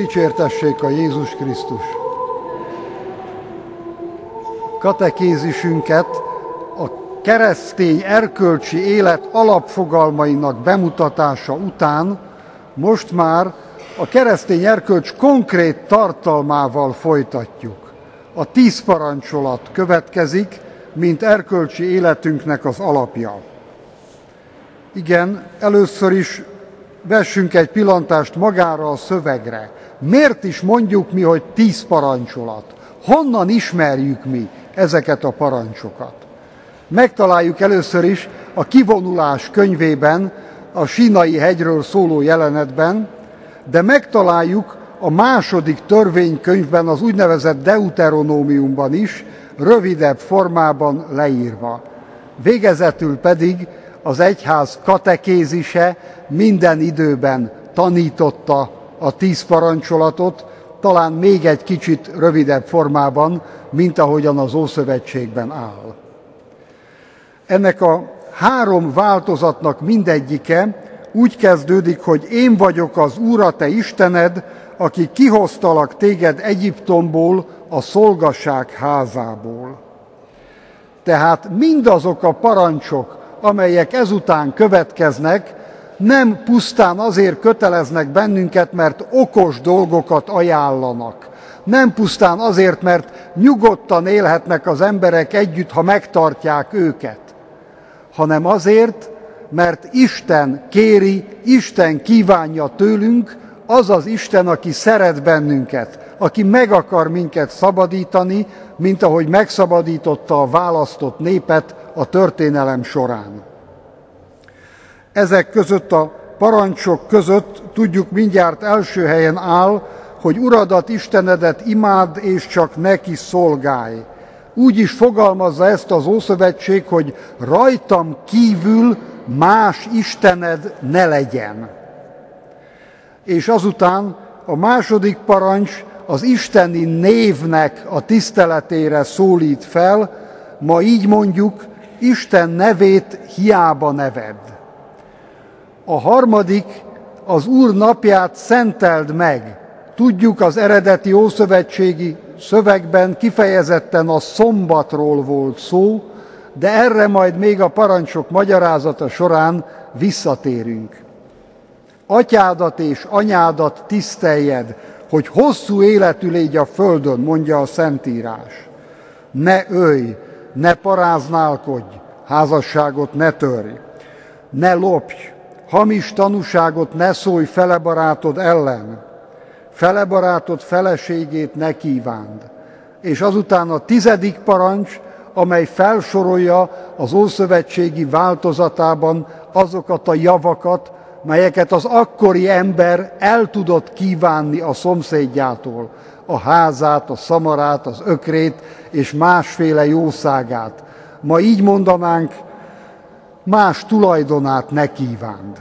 Dicsértessék a Jézus Krisztus! Katekézisünket a keresztény erkölcsi élet alapfogalmainak bemutatása után most már a keresztény erkölcs konkrét tartalmával folytatjuk. A 10 parancsolat következik, mint erkölcsi életünknek az alapja. Igen, először is vessünk egy pillantást magára a szövegre. Miért is mondjuk mi, hogy 10 parancsolat? Honnan ismerjük mi ezeket a parancsokat? Megtaláljuk először is a Kivonulás könyvében, a Sínai hegyről szóló jelenetben, de megtaláljuk a második törvénykönyvben, az úgynevezett Deuteronómiumban is, rövidebb formában leírva. Végezetül pedig az egyház katekézise minden időben tanította a 10 parancsolatot, talán még egy kicsit rövidebb formában, mint ahogyan az Ószövetségben áll. Ennek a 3 változatnak mindegyike úgy kezdődik, hogy én vagyok az Úr, a te Istened, aki kihoztalak téged Egyiptomból, a szolgaság házából. Tehát mindazok a parancsok, amelyek ezután következnek, nem pusztán azért köteleznek bennünket, mert okos dolgokat ajánlanak. Nem pusztán azért, mert nyugodtan élhetnek az emberek együtt, ha megtartják őket, hanem azért, mert Isten kéri, Isten kívánja tőlünk, az az Isten, aki szeret bennünket, aki meg akar minket szabadítani, mint ahogy megszabadította a választott népet a történelem során. Ezek között a parancsok között tudjuk mindjárt első helyen áll, hogy Uradat, Istenedet imádd, és csak neki szolgálj. Úgy is fogalmazza ezt az Ószövetség, hogy rajtam kívül más istened ne legyen. És azután a második parancs az isteni névnek a tiszteletére szólít fel, ma így mondjuk, Isten nevét hiába nevedd. A harmadik, az Úr napját szenteld meg. Tudjuk, az eredeti ószövetségi szövegben kifejezetten a szombatról volt szó, de erre majd még a parancsok magyarázata során visszatérünk. Atyádat és anyádat tiszteljed, hogy hosszú életű légy a földön, mondja a Szentírás. Ne ölj, ne paráználkodj, házasságot ne törj, ne lopj, hamis tanúságot ne szólj felebarátod ellen, felebarátod feleségét ne kívánd. És azután a 10. parancs, amely felsorolja az ószövetségi változatában azokat a javakat, melyeket az akkori ember el tudott kívánni a szomszédjától, a házát, a szamarát, az ökrét és másféle jószágát. Ma így mondanánk, más tulajdonát ne kívánd.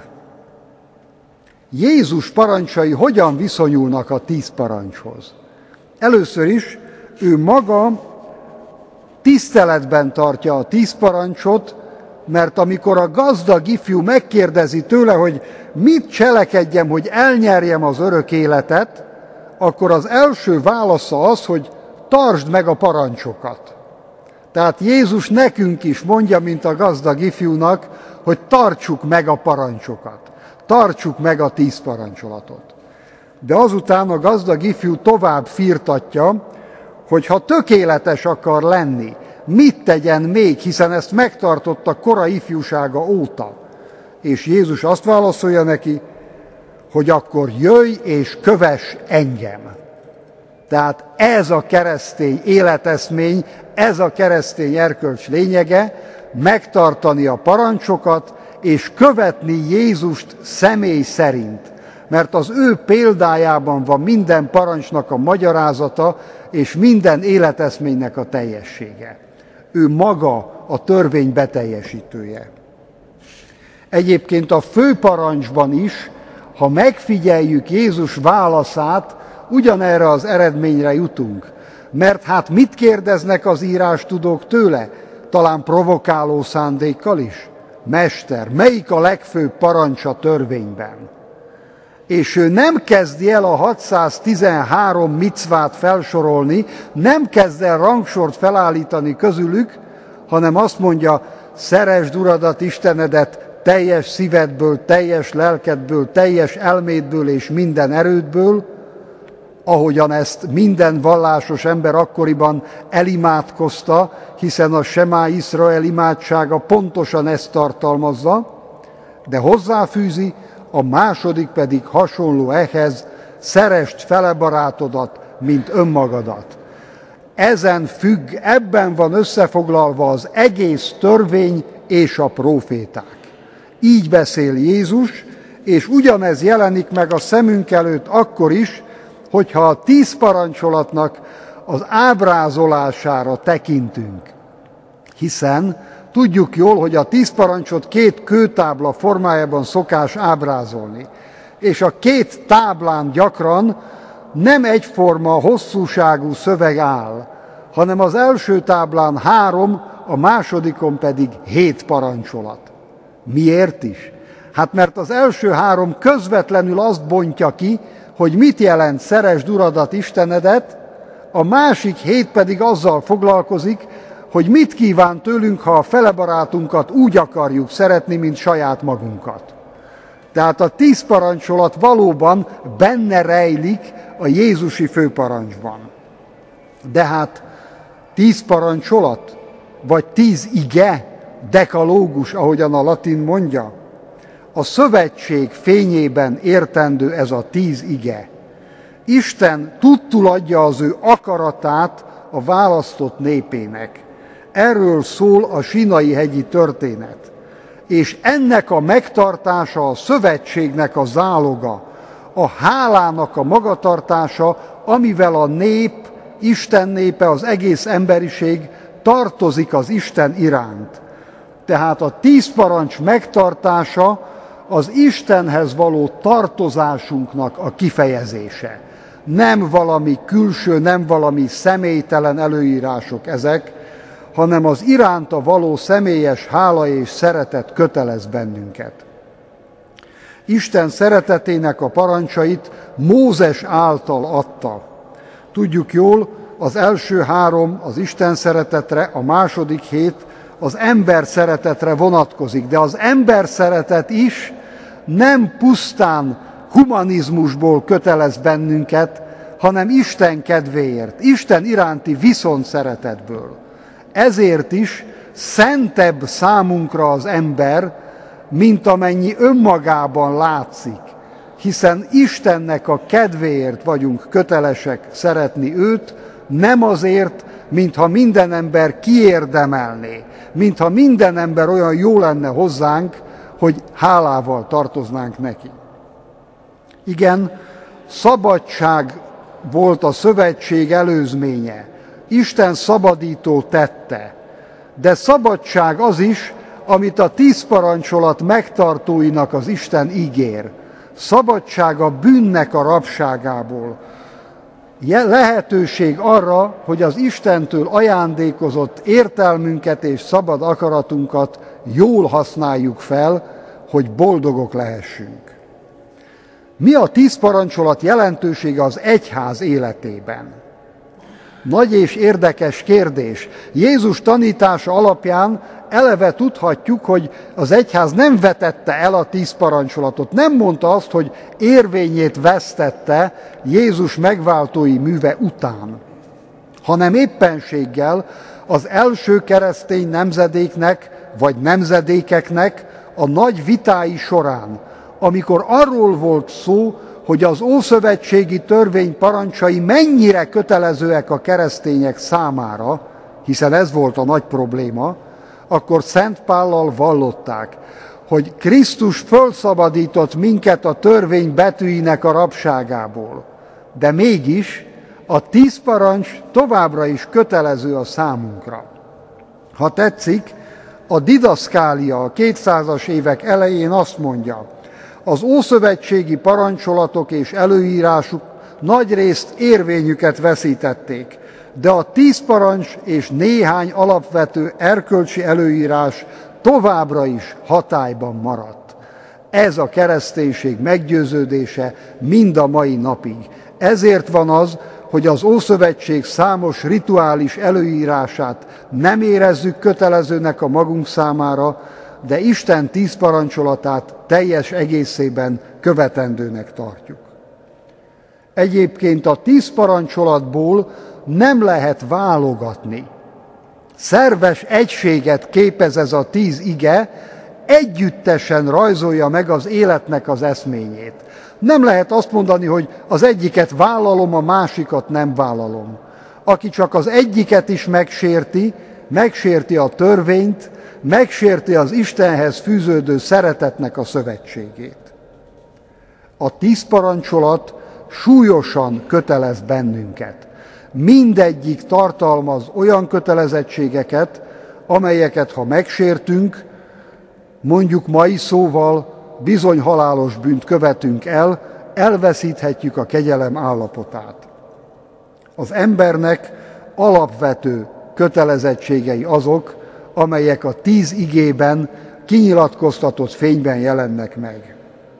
Jézus parancsai hogyan viszonyulnak a 10 parancshoz? Először is ő maga tiszteletben tartja a 10 parancsot, mert amikor a gazdag ifjú megkérdezi tőle, hogy mit cselekedjem, hogy elnyerjem az örök életet, akkor az első válasza az, hogy tartsd meg a parancsokat. Tehát Jézus nekünk is mondja, mint a gazdag ifjúnak, hogy tartsuk meg a parancsokat. Tartsuk meg a 10 parancsolatot. De azután a gazdag ifjú tovább firtatja, hogy ha tökéletes akar lenni, mit tegyen még, hiszen ezt megtartotta kora ifjúsága óta. És Jézus azt válaszolja neki, hogy akkor jöjj és kövess engem. Tehát ez a keresztény életeszmény, ez a keresztény erkölcs lényege, megtartani a parancsokat, és követni Jézust személy szerint. Mert az ő példájában van minden parancsnak a magyarázata, és minden életeszménynek a teljessége. Ő maga a törvény beteljesítője. Egyébként a főparancsban is, ha megfigyeljük Jézus válaszát, ugyanerre az eredményre jutunk. Mert hát mit kérdeznek az írástudók tőle? Talán provokáló szándékkal is? Mester, melyik a legfőbb parancs a törvényben? és ő nem kezdi el a 613 micvát felsorolni, nem kezd el rangsort felállítani közülük, hanem azt mondja, szeresd Uradat, Istenedet teljes szívedből, teljes lelkedből, teljes elmédből és minden erődből, ahogyan ezt minden vallásos ember akkoriban elimádkozta, hiszen a Semá Iszrael imádsága pontosan ezt tartalmazza, de hozzáfűzi, a második pedig hasonló ehhez, szeresd fele barátodat, mint önmagadat. Ezen függ, ebben van összefoglalva az egész törvény és a próféták. Így beszél Jézus, és ugyanez jelenik meg a szemünk előtt akkor is, hogyha a 10 parancsolatnak az ábrázolására tekintünk. Hiszen tudjuk jól, hogy a 10 parancsot 2 kőtábla formájában szokás ábrázolni. És a 2 táblán gyakran nem egyforma hosszúságú szöveg áll, hanem az első táblán 3, a másodikon pedig 7 parancsolat. Miért is? Hát mert az első 3 közvetlenül azt bontja ki, hogy mit jelent szeresd Uradat, Istenedet, a másik 7 pedig azzal foglalkozik, hogy mit kíván tőlünk, ha a felebarátunkat úgy akarjuk szeretni, mint saját magunkat. Tehát a 10 parancsolat valóban benne rejlik a jézusi főparancsban. De hát 10 parancsolat, vagy 10 ige, dekalógus, ahogyan a latin mondja, a szövetség fényében értendő ez a 10 ige. Isten tudtul adja az ő akaratát a választott népének. Erről szól a Sinai-hegyi történet. És ennek a megtartása a szövetségnek a záloga, a hálának a magatartása, amivel a nép, Isten népe, az egész emberiség tartozik az Isten iránt. Tehát a 10 parancs megtartása az Istenhez való tartozásunknak a kifejezése. Nem valami külső, nem valami személytelen előírások ezek, hanem az iránta való személyes hála és szeretet kötelez bennünket. Isten szeretetének a parancsait Mózes által adta. Tudjuk jól, az első 3 az Isten szeretetre, a második 7 az ember szeretetre vonatkozik, de az ember szeretet is nem pusztán humanizmusból kötelez bennünket, hanem Isten kedvéért, Isten iránti viszontszeretetből. Ezért is szentebb számunkra az ember, mint amennyi önmagában látszik, hiszen Istennek a kedvéért vagyunk kötelesek szeretni őt, nem azért, mintha minden ember kiérdemelné, mintha minden ember olyan jó lenne hozzánk, hogy hálával tartoznánk neki. Igen, szabadság volt a szövetség előzménye, Isten szabadító tette, de szabadság az is, amit a 10 parancsolat megtartóinak az Isten ígér. Szabadság a bűnnek a rabságából. Lehetőség arra, hogy az Istentől ajándékozott értelmünket és szabad akaratunkat jól használjuk fel, hogy boldogok lehessünk. Mi a 10 parancsolat jelentősége az egyház életében? Nagy és érdekes kérdés. Jézus tanítása alapján eleve tudhatjuk, hogy az egyház nem vetette el a 10 parancsolatot. Nem mondta azt, hogy érvényét vesztette Jézus megváltói műve után, hanem éppenséggel az első keresztény nemzedéknek vagy nemzedékeknek a nagy vitái során, amikor arról volt szó, hogy az ószövetségi törvény parancsai mennyire kötelezőek a keresztények számára, hiszen ez volt a nagy probléma, akkor Szent Pállal vallották, hogy Krisztus fölszabadított minket a törvény betűinek a rabságából. De mégis a 10 parancs továbbra is kötelező a számunkra. Ha tetszik, a didaszkália a 200-as évek elején azt mondja, az ószövetségi parancsolatok és előírásuk nagyrészt érvényüket veszítették, de a 10 parancs és néhány alapvető erkölcsi előírás továbbra is hatályban maradt. Ez a kereszténység meggyőződése mind a mai napig. Ezért van az, hogy az Ószövetség számos rituális előírását nem érezzük kötelezőnek a magunk számára, de Isten 10 parancsolatát teljes egészében követendőnek tartjuk. Egyébként a 10 parancsolatból nem lehet válogatni. Szerves egységet képez ez a 10 ige, együttesen rajzolja meg az életnek az eszményét. Nem lehet azt mondani, hogy az egyiket vállalom, a másikat nem vállalom. Aki csak az egyiket is megsérti a törvényt, megsérti az Istenhez fűződő szeretetnek a szövetségét. A 10 parancsolat súlyosan kötelez bennünket. Mindegyik tartalmaz olyan kötelezettségeket, amelyeket ha megsértünk, mondjuk mai szóval bizony halálos bűnt követünk el, elveszíthetjük a kegyelem állapotát. Az embernek alapvető kötelezettségei azok, amelyek a 10 igében kinyilatkoztatott fényben jelennek meg.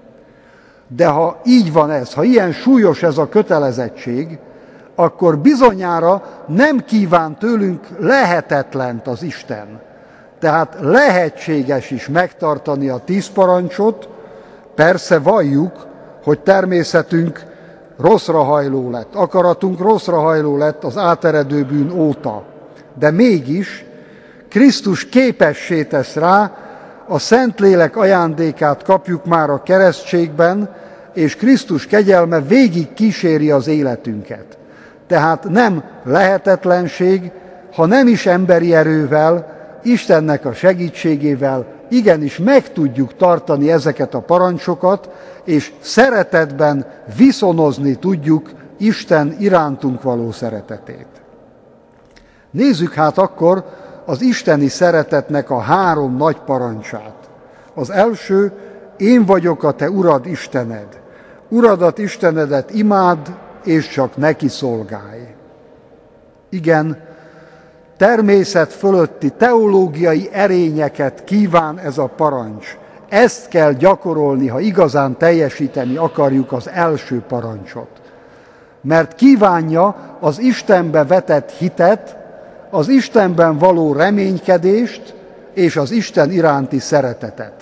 De ha így van ez, ha ilyen súlyos ez a kötelezettség, akkor bizonyára nem kíván tőlünk lehetetlent az Isten. Tehát lehetséges is megtartani a 10 parancsot, persze valljuk, hogy természetünk rosszra hajló lett, akaratunk rosszra hajló lett az áteredő bűn óta. De mégis Krisztus képessé tesz rá, a Szentlélek ajándékát kapjuk már a keresztségben, és Krisztus kegyelme végig kíséri az életünket. Tehát nem lehetetlenség, ha nem is emberi erővel, Istennek a segítségével igenis meg tudjuk tartani ezeket a parancsokat, és szeretetben viszonozni tudjuk Isten irántunk való szeretetét. Nézzük hát akkor az isteni szeretetnek a 3 nagy parancsát. Az első, én vagyok a te Urad Istened. Uradat Istenedet imádd, és csak neki szolgálj. Igen, természet fölötti teológiai erényeket kíván ez a parancs. Ezt kell gyakorolni, ha igazán teljesíteni akarjuk az első parancsot. Mert kívánja az Istenbe vetett hitet, az Istenben való reménykedést és az Isten iránti szeretetet.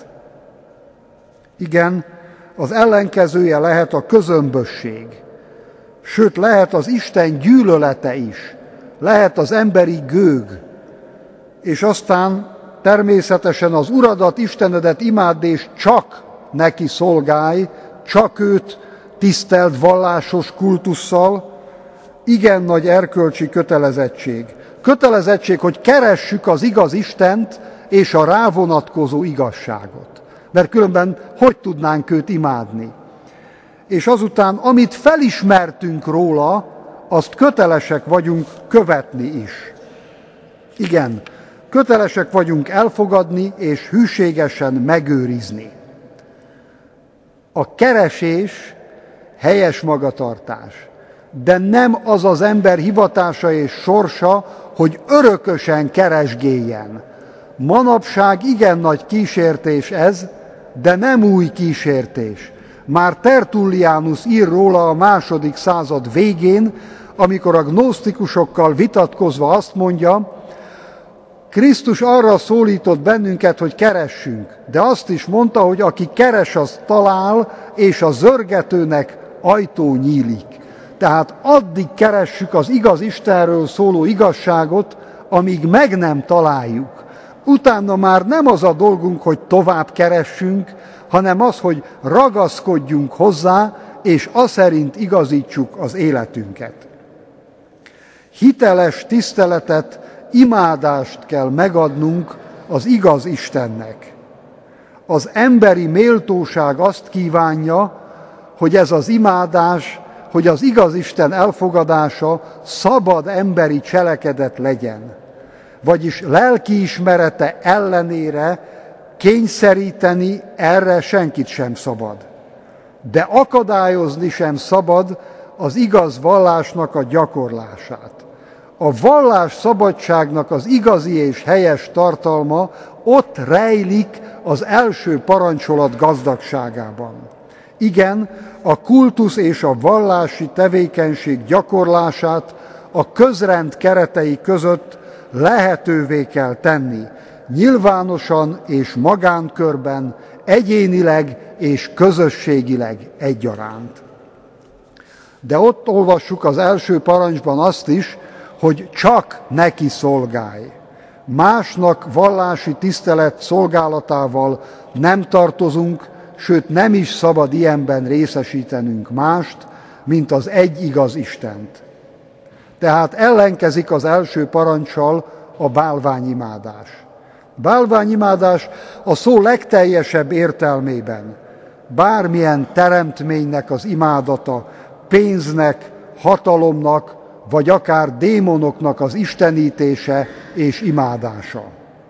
Igen, az ellenkezője lehet a közömbösség, sőt lehet az Isten gyűlölete is, lehet az emberi gőg, és aztán természetesen az Uradat, Istenedet imádd, és csak neki szolgálj, csak őt tisztelt vallásos kultusszal, igen nagy erkölcsi kötelezettség. Kötelezettség, hogy keressük az igaz Istent és a rávonatkozó igazságot. Mert különben hogy tudnánk őt imádni? És azután, amit felismertünk róla, azt kötelesek vagyunk követni is. Igen, kötelesek vagyunk elfogadni és hűségesen megőrizni. A keresés helyes magatartás, de nem az az ember hivatása és sorsa, hogy örökösen keresgéljen. Manapság igen nagy kísértés ez, de nem új kísértés. Már Tertullianus ír róla a II. Század végén, amikor a gnósztikusokkal vitatkozva azt mondja, Krisztus arra szólított bennünket, hogy keressünk, de azt is mondta, hogy aki keres, az talál, és a zörgetőnek ajtó nyílik. Tehát addig keressük az igaz Istenről szóló igazságot, amíg meg nem találjuk. Utána már nem az a dolgunk, hogy tovább keressünk, hanem az, hogy ragaszkodjunk hozzá, és aszerint igazítsuk az életünket. Hiteles tiszteletet, imádást kell megadnunk az igaz Istennek. Az emberi méltóság azt kívánja, hogy ez az imádás, hogy az igaz Isten elfogadása szabad emberi cselekedet legyen. Vagyis lelkiismerete ellenére kényszeríteni erre senkit sem szabad. De akadályozni sem szabad az igaz vallásnak a gyakorlását. A vallás szabadságnak az igazi és helyes tartalma ott rejlik az első parancsolat gazdagságában. Igen, a kultusz és a vallási tevékenység gyakorlását a közrend keretei között lehetővé kell tenni, nyilvánosan és magánkörben, egyénileg és közösségileg egyaránt. De ott olvassuk az első parancsban azt is, hogy csak neki szolgálj. Másnak vallási tisztelet szolgálatával nem tartozunk, sőt nem is szabad ilyenben részesítenünk mást, mint az egy igaz Istent. Tehát ellenkezik az első parancssal a bálványimádás. Bálványimádás a szó legteljesebb értelmében bármilyen teremtménynek az imádata, pénznek, hatalomnak, vagy akár démonoknak az istenítése és imádása.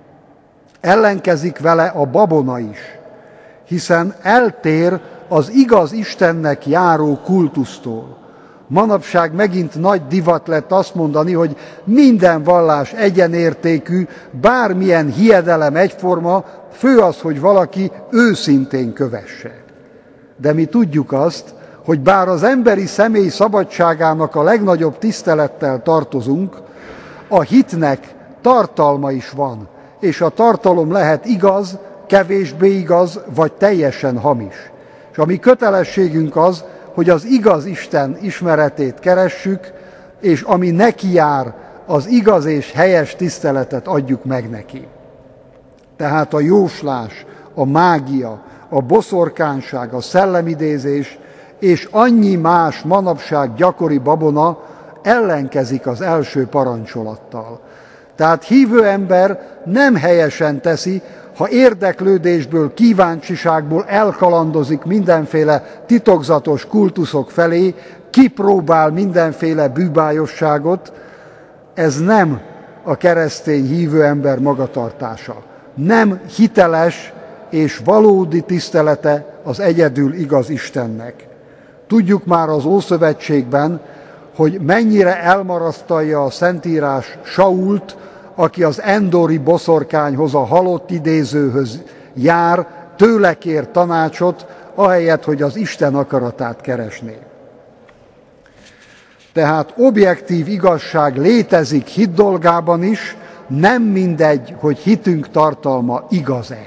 Ellenkezik vele a babona is, hiszen eltér az igaz Istennek járó kultusztól. Manapság megint nagy divat lett azt mondani, hogy minden vallás egyenértékű, bármilyen hiedelem egyforma, fő az, hogy valaki őszintén kövesse. De mi tudjuk azt, hogy bár az emberi személy szabadságának a legnagyobb tisztelettel tartozunk, a hitnek tartalma is van, és a tartalom lehet igaz, kevésbé igaz, vagy teljesen hamis. És a mi kötelességünk az, hogy az igaz Isten ismeretét keressük, és ami neki jár, az igaz és helyes tiszteletet adjuk meg neki. Tehát a jóslás, a mágia, a boszorkányság, a szellemidézés és annyi más manapság gyakori babona ellenkezik az első parancsolattal. Tehát hívő ember nem helyesen teszi, ha érdeklődésből, kíváncsiságból elkalandozik mindenféle titokzatos kultuszok felé, kipróbál mindenféle bűbájosságot, ez nem a keresztény hívő ember magatartása. Nem hiteles és valódi tisztelete az egyedül igaz Istennek. Tudjuk már az Ószövetségben, hogy mennyire elmarasztalja a Szentírás Sault, aki az endori boszorkányhoz, a halott idézőhöz jár, tőle kér tanácsot, ahelyett, hogy az Isten akaratát keresné. Tehát objektív igazság létezik hit dolgában is, nem mindegy, hogy hitünk tartalma igaz-e.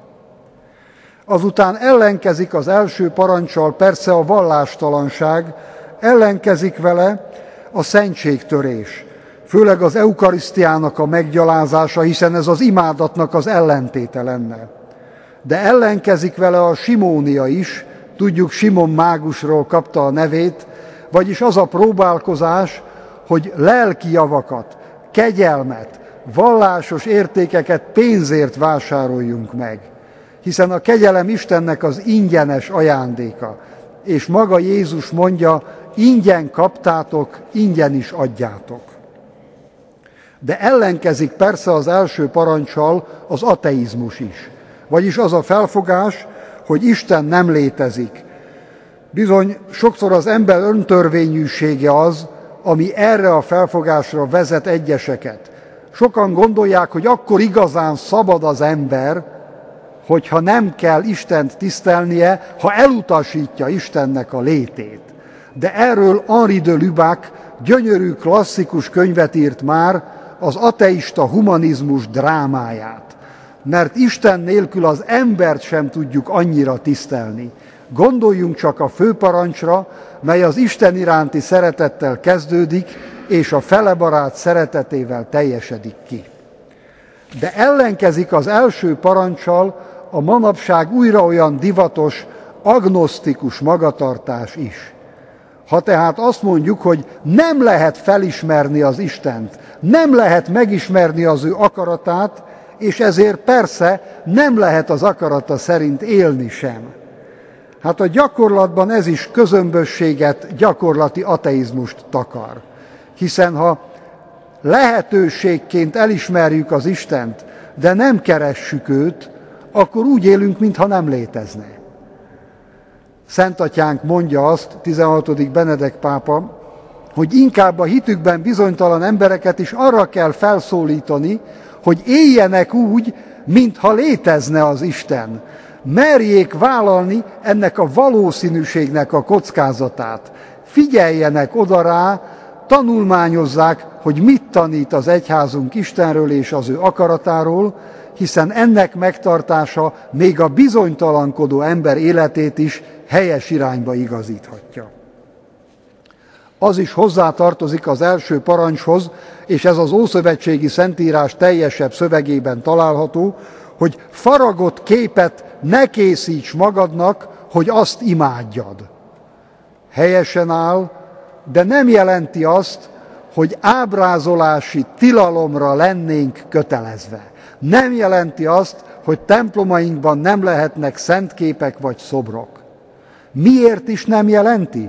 Azután ellenkezik az első paranccsal persze a vallástalanság, ellenkezik vele a szentségtörés, főleg az eukarisztiának a meggyalázása, hiszen ez az imádatnak az ellentéte lenne. De ellenkezik vele a simónia is, tudjuk Simon mágusról kapta a nevét, vagyis az a próbálkozás, hogy lelki javakat, kegyelmet, vallásos értékeket pénzért vásároljunk meg. Hiszen a kegyelem Istennek az ingyenes ajándéka, és maga Jézus mondja, ingyen kaptátok, ingyen is adjátok. De ellenkezik persze az első parancssal az ateizmus is, vagyis az a felfogás, hogy Isten nem létezik. Bizony, sokszor az ember öntörvényűsége az, ami erre a felfogásra vezet egyeseket. Sokan gondolják, hogy akkor igazán szabad az ember, hogyha nem kell Istent tisztelnie, ha elutasítja Istennek a létét. De erről Henri de Lubac gyönyörű klasszikus könyvet írt már, az ateista humanizmus drámáját. Mert Isten nélkül az embert sem tudjuk annyira tisztelni. Gondoljunk csak a főparancsra, mely az Isten iránti szeretettel kezdődik, és a felebarát szeretetével teljesedik ki. De ellenkezik az első parancssal a manapság újra olyan divatos, agnosztikus magatartás is. Ha tehát azt mondjuk, hogy nem lehet felismerni az Istent, nem lehet megismerni az ő akaratát, és ezért persze nem lehet az akarata szerint élni sem. Hát a gyakorlatban ez is közömbösséget, gyakorlati ateizmust takar. Hiszen ha lehetőségként elismerjük az Istent, de nem keressük őt, akkor úgy élünk, mintha nem létezne. Szent Atyánk mondja azt, 16. Benedek pápa, hogy inkább a hitükben bizonytalan embereket is arra kell felszólítani, hogy éljenek úgy, mintha létezne az Isten. Merjék vállalni ennek a valószínűségnek a kockázatát. Figyeljenek oda rá, tanulmányozzák, hogy mit tanít az egyházunk Istenről és az ő akaratáról, hiszen ennek megtartása még a bizonytalankodó ember életét is helyes irányba igazíthatja. Az is hozzátartozik az első parancshoz, és ez az ószövetségi szentírás teljesebb szövegében található, hogy faragott képet ne készíts magadnak, hogy azt imádjad. Helyesen áll, de nem jelenti azt, hogy ábrázolási tilalomra lennénk kötelezve. Nem jelenti azt, hogy templomainkban nem lehetnek szentképek vagy szobrok. Miért is nem jelenti?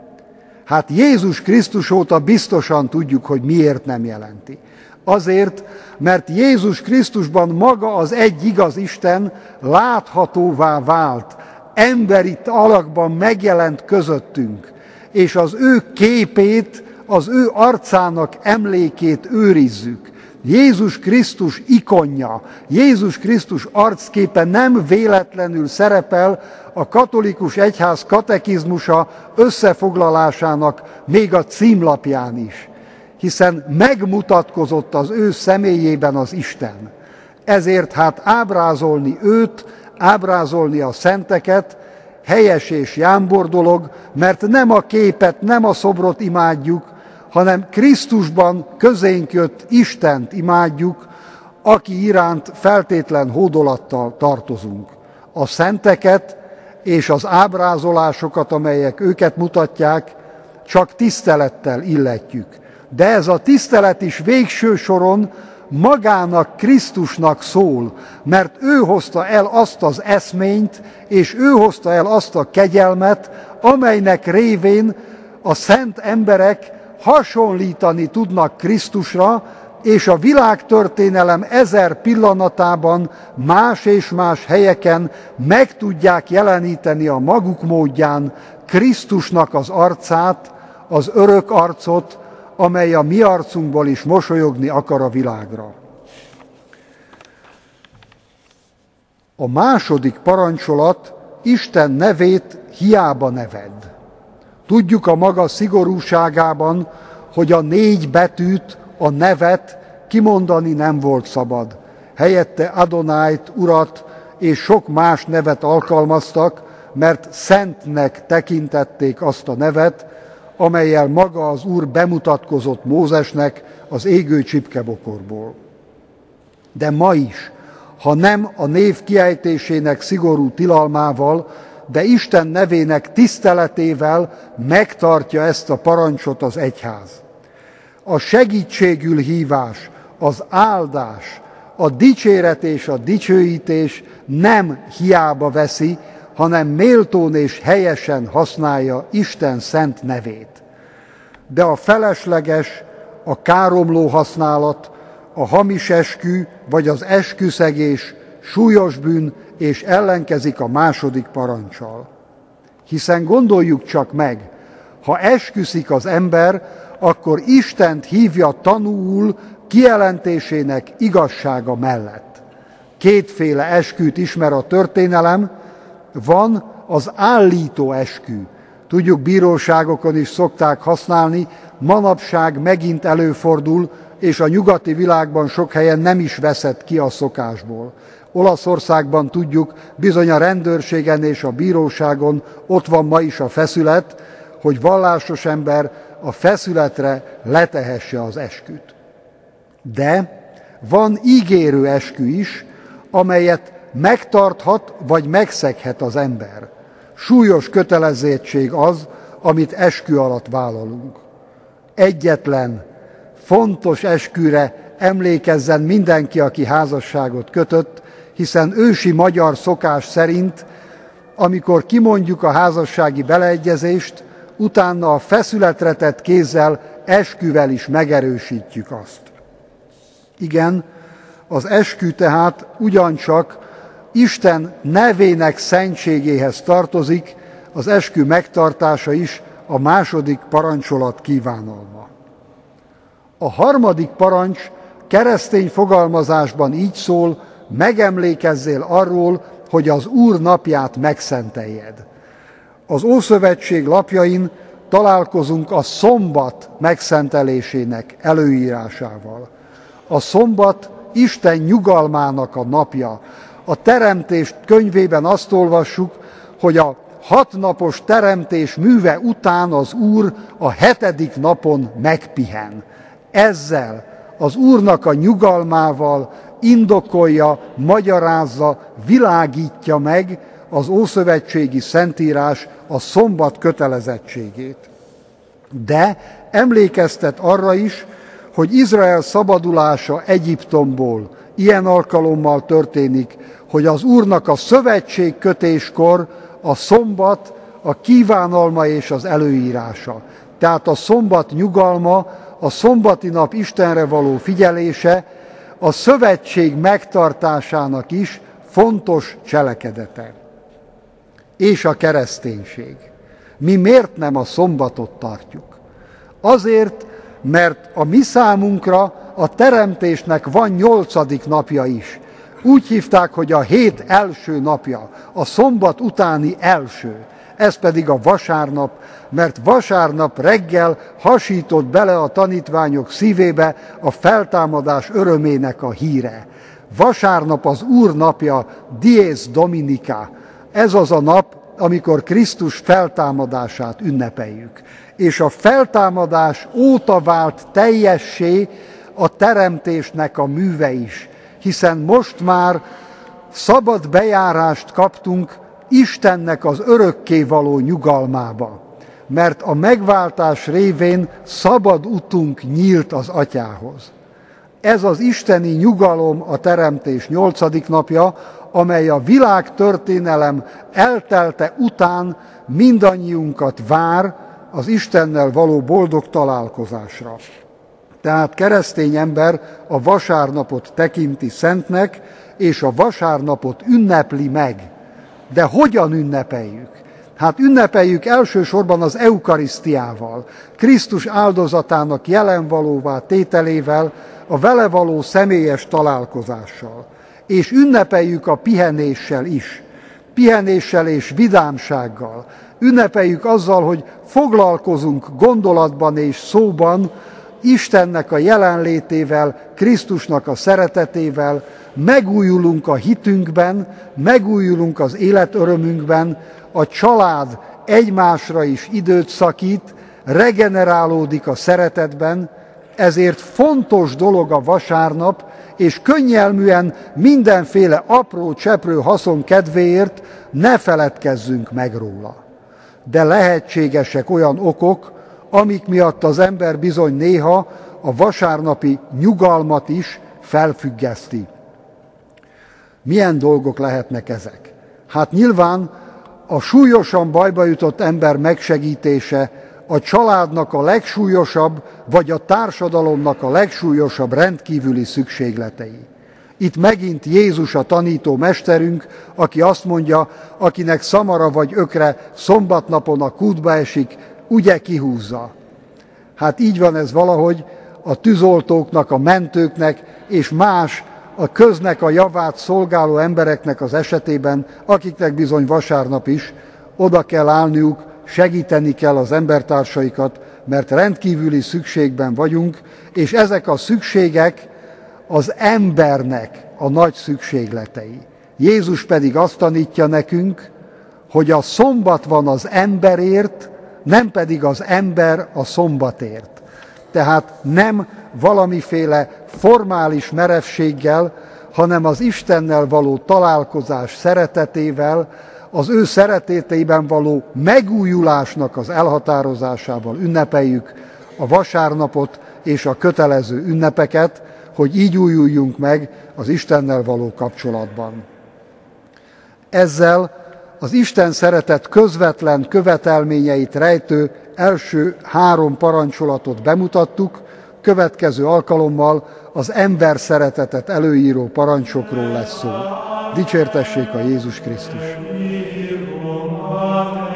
Hát Jézus Krisztus óta biztosan tudjuk, hogy miért nem jelenti. Azért, mert Jézus Krisztusban maga az egy igaz Isten láthatóvá vált, emberi alakban megjelent közöttünk, és az ő képét, az ő arcának emlékét őrizzük. Jézus Krisztus ikonja, Jézus Krisztus arcképe nem véletlenül szerepel a katolikus egyház katekizmusa összefoglalásának még a címlapján is, hiszen megmutatkozott az ő személyében az Isten. Ezért hát ábrázolni őt, ábrázolni a szenteket helyes és jámbor dolog, mert nem a képet, nem a szobrot imádjuk, hanem Krisztusban közénk jött Istent imádjuk, aki iránt feltétlen hódolattal tartozunk. A szenteket és az ábrázolásokat, amelyek őket mutatják, csak tisztelettel illetjük. De ez a tisztelet is végső soron magának, Krisztusnak szól, mert ő hozta el azt az eszményt, és ő hozta el azt a kegyelmet, amelynek révén a szent emberek hasonlítani tudnak Krisztusra, és a világtörténelem 1000 pillanatában más és más helyeken meg tudják jeleníteni a maguk módján Krisztusnak az arcát, az örök arcot, amely a mi arcunkból is mosolyogni akar a világra. A második parancsolat: Isten nevét hiába nevedd. Tudjuk a maga szigorúságában, hogy a 4 betűt, a nevet kimondani nem volt szabad. Helyette Adonájt, Urat és sok más nevet alkalmaztak, mert szentnek tekintették azt a nevet, amellyel maga az Úr bemutatkozott Mózesnek az égő csipkebokorból. De ma is, ha nem a név kiejtésének szigorú tilalmával, de Isten nevének tiszteletével megtartja ezt a parancsot az egyház. A segítségül hívás, az áldás, a dicséret és a dicsőítés nem hiába veszi, hanem méltón és helyesen használja Isten szent nevét. De a felesleges, a káromló használat, a hamis eskü vagy az esküszegés súlyos bűn, és ellenkezik a második paranccsal. Hiszen gondoljuk csak meg, ha esküszik az ember, akkor Istent hívja tanúul kijelentésének igazsága mellett. Kétféle esküt ismer a történelem, van az állító eskü. Tudjuk, bíróságokon is szokták használni, manapság megint előfordul, és a nyugati világban sok helyen nem is veszett ki a szokásból. Olaszországban tudjuk, bizony a rendőrségen és a bíróságon ott van ma is a feszület, hogy vallásos ember a feszületre letehesse az esküt. De van ígérő eskü is, amelyet megtarthat vagy megszeghet az ember. Súlyos kötelezettség az, amit eskü alatt vállalunk. Egyetlen fontos esküre emlékezzen mindenki, aki házasságot kötött, hiszen ősi magyar szokás szerint, amikor kimondjuk a házassági beleegyezést, utána a feszületre tett kézzel, esküvel is megerősítjük azt. Igen, az eskü tehát ugyancsak Isten nevének szentségéhez tartozik, az eskü megtartása is a második parancsolat kívánalma. A harmadik parancs keresztény fogalmazásban így szól: megemlékezzél arról, hogy az Úr napját megszenteljed. Az Ószövetség lapjain találkozunk a szombat megszentelésének előírásával. A szombat Isten nyugalmának a napja. A Teremtés könyvében azt olvassuk, hogy a 6 napos teremtés műve után az Úr a 7. napon megpihen. Ezzel az Úrnak a nyugalmával indokolja, magyarázza, világítja meg az ószövetségi szentírás a szombat kötelezettségét. De emlékeztet arra is, hogy Izrael szabadulása Egyiptomból ilyen alkalommal történik, hogy az Úrnak a szövetségkötéskor a szombat a kívánalma és az előírása. Tehát a szombat nyugalma, a szombati nap Istenre való figyelése a szövetség megtartásának is fontos cselekedete. És a kereszténység. Mi miért nem a szombatot tartjuk? Azért, mert a mi számunkra a teremtésnek van 8. napja is. Úgy hívták, hogy a hét első napja, a szombat utáni első. Ez pedig a vasárnap, mert vasárnap reggel hasított bele a tanítványok szívébe a feltámadás örömének a híre. Vasárnap az Úr napja, Dies Dominica. Ez az a nap, amikor Krisztus feltámadását ünnepeljük. És a feltámadás óta vált teljessé a teremtésnek a műve is, hiszen most már szabad bejárást kaptunk Istennek az örökkévaló nyugalmába, mert a megváltás révén szabad utunk nyílt az Atyához. Ez az isteni nyugalom a teremtés 8. napja, amely a világtörténelem eltelte után mindannyiunkat vár az Istennel való boldog találkozásra. Tehát keresztény ember a vasárnapot tekinti szentnek, és a vasárnapot ünnepli meg. De hogyan ünnepeljük? Hát ünnepeljük elsősorban az eukarisztiával, Krisztus áldozatának jelenvalóvá tételével, a vele való személyes találkozással. És ünnepeljük a pihenéssel és vidámsággal. Ünnepeljük azzal, hogy foglalkozunk gondolatban és szóban Istennek a jelenlétével, Krisztusnak a szeretetével, megújulunk a hitünkben, megújulunk az életörömünkben, a család egymásra is időt szakít, regenerálódik a szeretetben, ezért fontos dolog a vasárnap, és könnyelműen mindenféle apró cseprő haszon kedvéért ne feledkezzünk meg róla. De lehetségesek olyan okok, amik miatt az ember bizony néha a vasárnapi nyugalmat is felfüggeszti. Milyen dolgok lehetnek ezek? Hát nyilván a súlyosan bajba jutott ember megsegítése, a családnak a legsúlyosabb, vagy a társadalomnak a legsúlyosabb rendkívüli szükségletei. Itt megint Jézus a tanító mesterünk, aki azt mondja, akinek szamara vagy ökre szombatnapon a kútba esik, ugye kihúzza. Hát így van ez valahogy a tűzoltóknak, a mentőknek és más a köznek a javát szolgáló embereknek az esetében, akiknek bizony vasárnap is oda kell állniuk, segíteni kell az embertársaikat, mert rendkívüli szükségben vagyunk, és ezek a szükségek az embernek a nagy szükségletei. Jézus pedig azt tanítja nekünk, hogy a szombat van az emberért, nem pedig az ember a szombatért. Tehát nem valamiféle formális merevséggel, hanem az Istennel való találkozás szeretetével, az ő szeretetében való megújulásnak az elhatározásával ünnepeljük a vasárnapot és a kötelező ünnepeket, hogy így újuljunk meg az Istennel való kapcsolatban. Ezzel az Isten szeretet közvetlen követelményeit rejtő első 3 parancsolatot bemutattuk, következő alkalommal az ember szeretetet előíró parancsokról lesz szó. Dicsértessék a Jézus Krisztus!